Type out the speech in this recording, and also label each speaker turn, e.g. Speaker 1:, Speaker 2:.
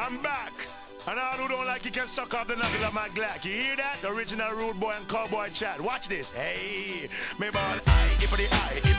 Speaker 1: I'm back. And all who don't like you can suck off the knuckle of my Glock. You hear that? Original rude boy and cowboy chat. Watch this. Hey, me boss I, if for the eye,